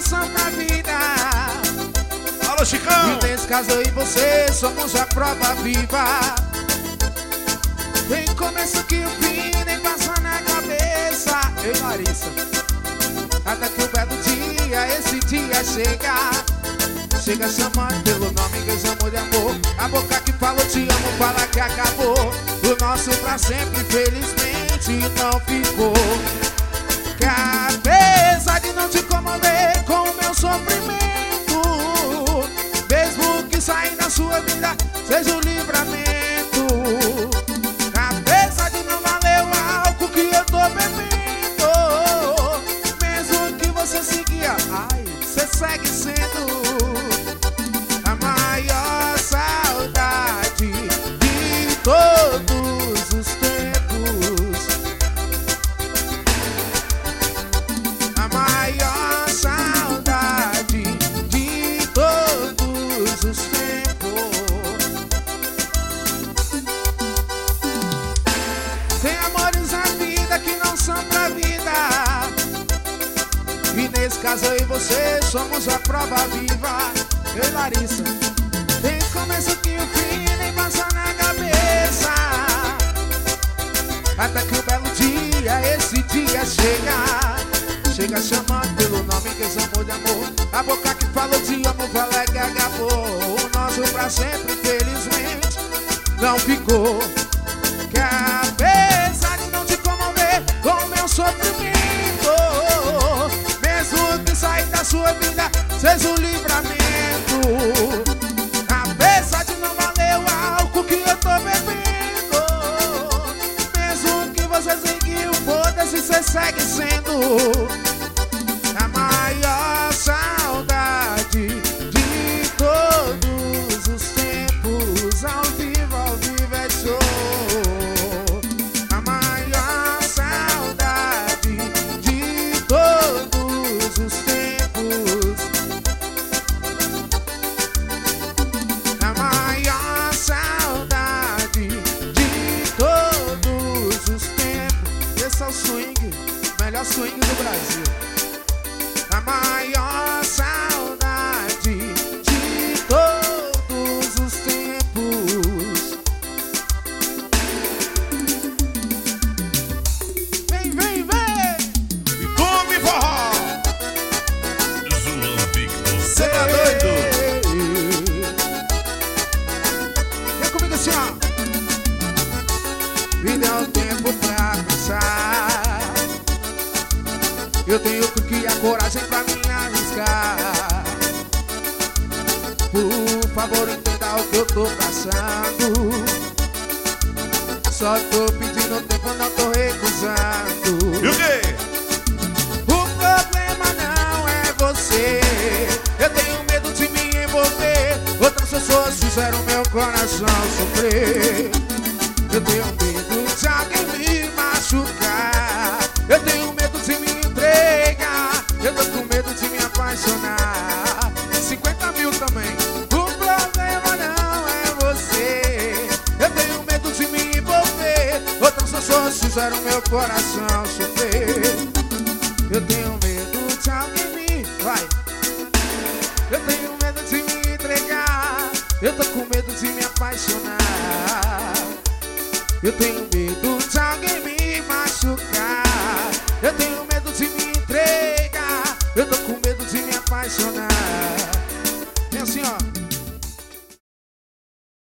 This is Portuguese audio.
são pra vida. Alô, Chicão! E nesse caso eu e você somos a prova viva. Tem começo que o fim nem passa na cabeça. Ei, Larissa, até que o belo dia, esse dia chega. Chega chamando pelo nome que eu chamo de amor. A boca que falou te amo fala que acabou. O nosso pra sempre, felizmente, não ficou. Que apesar de não te comover com o meu sofrimento, mesmo que sair da sua vida seja o livramento. Apesar de não valer o álcool que eu tô bebendo, mesmo que você seguia, ai, você segue sendo a maior saudade de todos os tempos. A maior saudade de todos os tempos. Tem amores na vida que não são pra vida. E nesse caso eu e você somos a prova viva. Ei, Larissa, tem começo que o fim nem passa na cabeça. Até que o belo dia, esse dia chega. Chega chamando pelo nome que eu chamo de amor. A boca que falou te amo fala que acabou. O nosso pra sempre, felizmente, não ficou. Que apesar de não te comover com o meu sofrimento, mesmo que sair da sua vida seja o livramento. Apesar de não valer o álcool que eu tô bebendo, mesmo que você seguiu, foda-se, você segue sendo a maior saudade de todos os tempos. Ao vivo é show. A maior saudade de todos os tempos. A maior saudade de todos os tempos. Esse é o swing, melhor swing do Brasil. A maior saudade de todos os tempos. Vem, vem, vem! E come forró! Zoan Victor. Cê tá doido? Vem comigo assim, ó. Me dê um tempo pra pensar. Eu tenho que criar coragem pra me arriscar. Por favor, entenda o que eu tô passando. Só tô pedindo tempo, não tô recusando. E o quê? O problema não é você. Eu tenho medo de me envolver. Outras pessoas fizeram meu coração sofrer. Eu tenho medo de alguém me machucar. Eu tenho medo de me entregar. Eu tô com medo de me apaixonar. 50 mil também. O problema não é você. Eu tenho medo de me envolver. Outras pessoas fizeram meu coração sofrer. Eu tenho medo de alguém me... Vai! Eu tenho medo de me entregar. Eu tô com medo de me apaixonar. Eu tenho medo de alguém me machucar. Eu tenho medo de me entregar. Eu tô com medo de me apaixonar. É assim, ó.